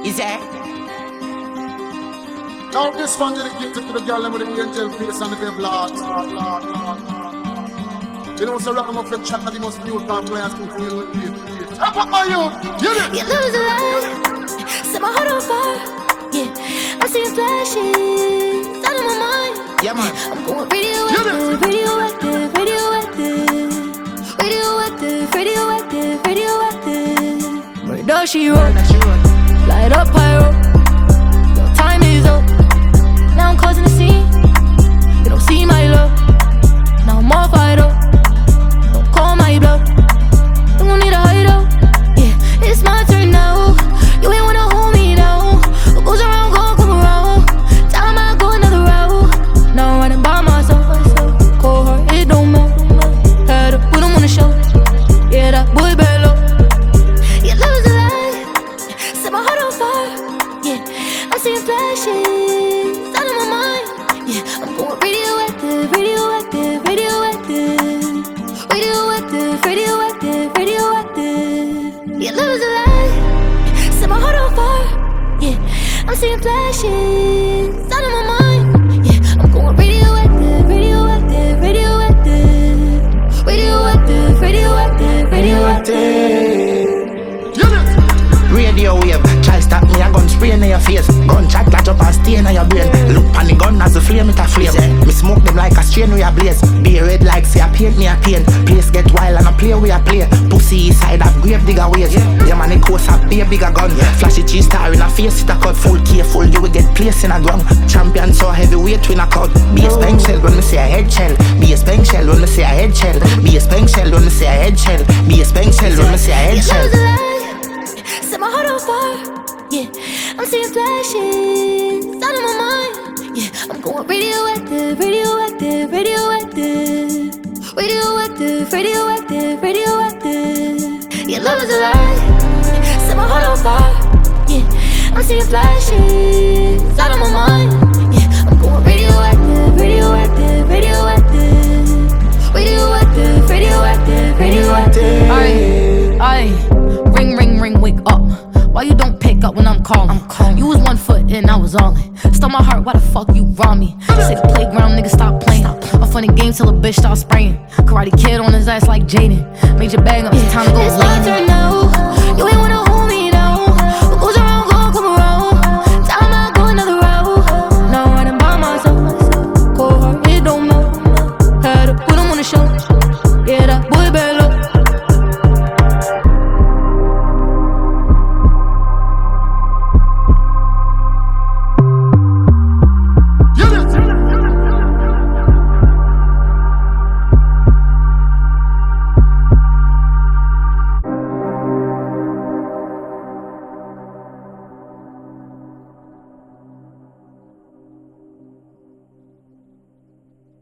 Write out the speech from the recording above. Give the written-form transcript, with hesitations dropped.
Is that? Now this one dedicated to the girl with the angel face and the devil heart. You know, so Ragamuffin chat that he must be out players to feel with it. Up my youth, you lose a light, set my heart on fire. Yeah, I'm seeing flashes out of my mind. Yeah, man. I'm going radioactive, radioactive, radioactive, radioactive, radioactive, radioactive. Murder she wrote, light up pyro. Your time is up. Now I'm causing a scene. You don't see my love. Now I'm all fired up. Don't call my bluff. You gon' need a hideout. Yeah, it's my turn now. You ain't wanna hold me down. What goes around, gon' come around. Time I go another route. Now I'm running by myself. Cold heart, it don't melt. Had up, we don't wanna show. Yeah, that boy bad low. Yeah, love is a lie. Set my heart on fire. Yeah, I'm seeing flashes out of my mind. Yeah, I'm going radioactive, radioactive, radioactive, radioactive, radioactive, radioactive. Yeah, love is a lie. Set my heart on fire. Yeah, I'm seeing flashes out of my mind. Yeah, I'm going radioactive, radioactive, radioactive, radioactive, radioactive, radioactive. Radio wave, try stop me, a gun spray in your face. Gun chat catch up and stay in your brain. Look on the gun as a flame, it a flame. Me smoke them like a strain we a blaze. Be red like say I paint me a pain. Place get wild and I play we a play. Pussy side of grave digger ways. Yeah man, it coast up be a bigger gun. Flashy cheese star in a face, it a cut full careful. You will get placed in a ground. Champion so heavyweight when I cut. Be a spank shell when me say a head shell. Be a spank shell when me say a head shell. Be a spank shell when me say a head shell. Be a spank shell when me say a head shell. Set my heart on fire. Yeah, I'm seeing flashes out of my mind. Yeah, I'm going radioactive, radioactive, radioactive, radioactive, radioactive, radioactive. Yeah, love is a lie. Set my heart on fire. Yeah, I'm seeing flashes out of my mind. Yeah, I'm going radioactive, radioactive, radioactive, radioactive, radioactive, radioactive. Aye, ring, ring, ring, wake up. Why you don't pick up when I'm calling? You was 1 foot in, I was all in. Stole my heart, why the fuck you rob me? Say the playground, nigga, stop playing. A funny game till a bitch start spraying. Karate Kid on his ass like Jaden. Made your bag up, it's time to go. It's my turn now. You ain't wanna